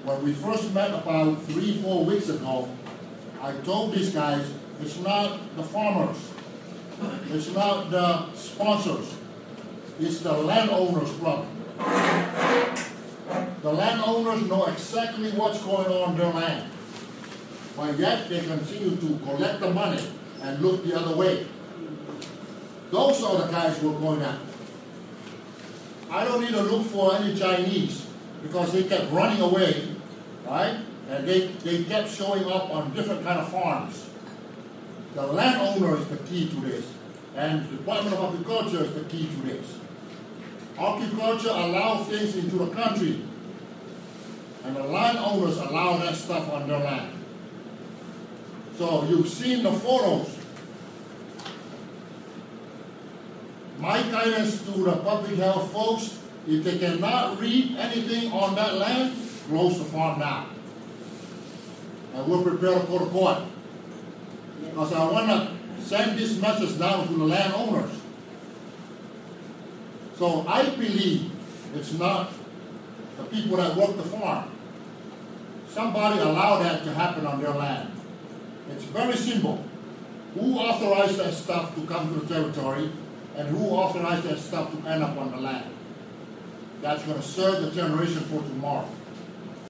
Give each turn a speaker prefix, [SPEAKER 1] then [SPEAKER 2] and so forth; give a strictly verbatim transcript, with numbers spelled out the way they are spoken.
[SPEAKER 1] when we first met about three, four weeks ago, I told these guys, it's not the farmers, it's not the sponsors, it's the landowners' problem. The landowners know exactly what's going on in their land, but yet they continue to collect the money and look the other way. Those are the guys we're going after. I don't need to look for any Chinese because they kept running away, right? And they, they kept showing up on different kind of farms. The landowner is the key to this, and the Department of Agriculture is the key to this. Agriculture allows things into the country, and the landowners allow that stuff on their land. So you've seen the photos. My guidance to the public health folks, if they cannot read anything on that land, close the farm down. And we're prepared to go to court. Because I want to send this message down to the landowners. So I believe it's not the people that work the farm. Somebody allowed that to happen on their land. It's very simple. Who authorized that stuff to come to the territory, and who authorized that stuff to end up on the land? That's going to serve the generation for tomorrow.